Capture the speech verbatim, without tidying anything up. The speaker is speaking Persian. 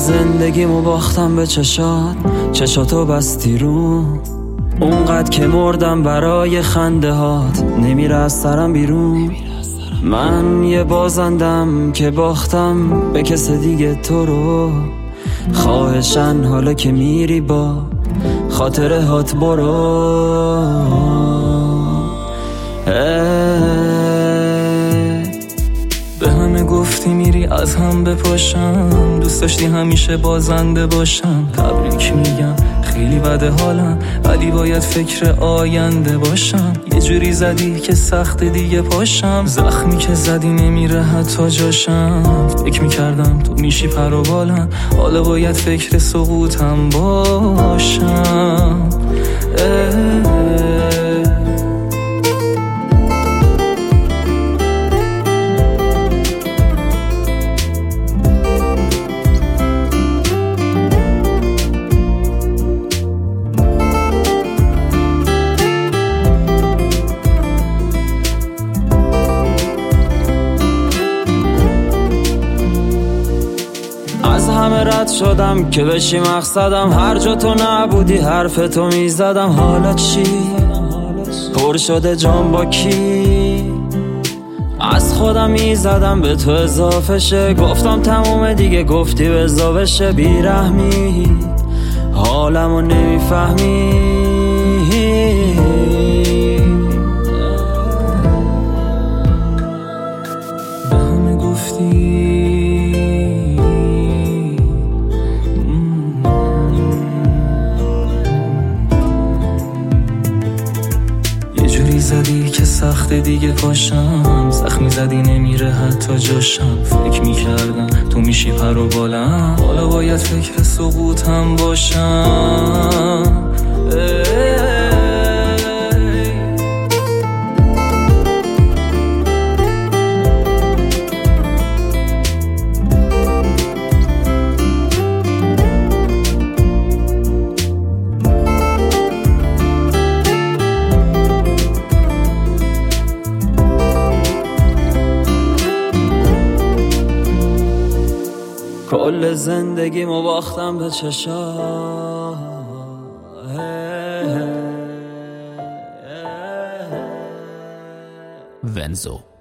زندگیمو باختم به چشات، چشاتو بستی رو اونقدر که مردم برای خنده هات، نمیره از سرم بیرون. من یه بازندم که باختم به کس دیگه تو رو، خواهشن حالا که میری با خاطره هات برو. به همه گفتی میری از هم بپاشم، دوست داشتی همیشه بازنده باشم. تبریک میگم خیلی بده حالم، ولی باید فکر آینده باشم. یه جوری زدی که سخت دیگه پاشم، زخمی که زدی نمیره حتی جاشم. فکر میکردم تو میشی پر و بالم، حالا باید فکر سقوطم باشم. از همه رد شدم که بشی مقصدم، هر جا تو نبودی حرف تو میزدم. حالا چی؟ پر شده جام با کی؟ از خودم میزدم به تو اضافه شه، گفتم تموم دیگه گفتی بزا بشه. بیرحمی حالمو نمیفهمی، به همه گفتی زدی که سخت دیگه پاشم، زخمی زدی نمیره حتی جاشم. فکر میکردم تو میشی پر و بالم، حالا باید فکر سقوطم باشم. کل زندگیمو باختم به چشات. ونزو